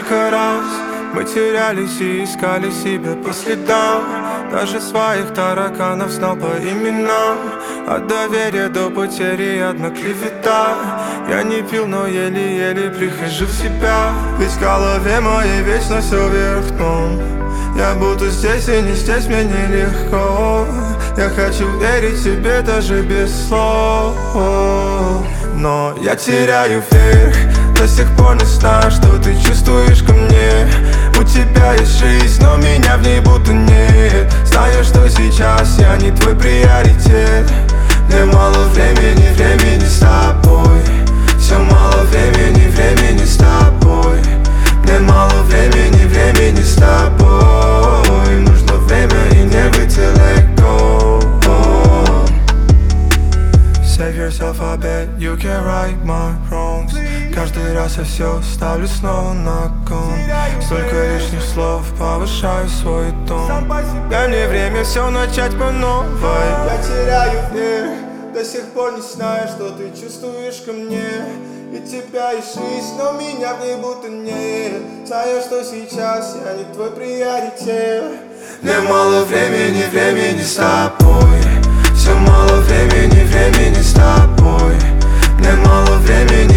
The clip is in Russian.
Сколько раз мы терялись и искали себя по следам. Даже своих тараканов знал по именам. От доверия до потери одна клевета. Я не пил, но еле-еле прихожу в себя. Ведь в голове моей вечно все вверх дном. Я будто здесь и не здесь, мне нелегко. Я хочу верить тебе даже без слов. Но я теряю верх. До сих пор не знаю, что ты чувствуешь ко мне. У тебя есть жизнь, но меня в ней будто нет. Знаю, что сейчас я не твой приоритет. Мне мало времени, времени с тобой. Все мало времени, времени с тобой. Мне мало времени, времени с тобой. Нужно время и не выйти let go. Save yourself, I bet you can right my wrongs. Каждый раз я все ставлю снова на кон. Столько лишних слов, повышаю свой тон. Дай мне время все начать по новой. Я теряю вверх, до сих пор не знаю, что ты чувствуешь ко мне. И тебя есть жизнь, но меня в ней будто нет. Знаю, что сейчас я не твой приоритет. Мне мало времени, времени с тобой. Все мало времени, времени с тобой. Мне мало времени,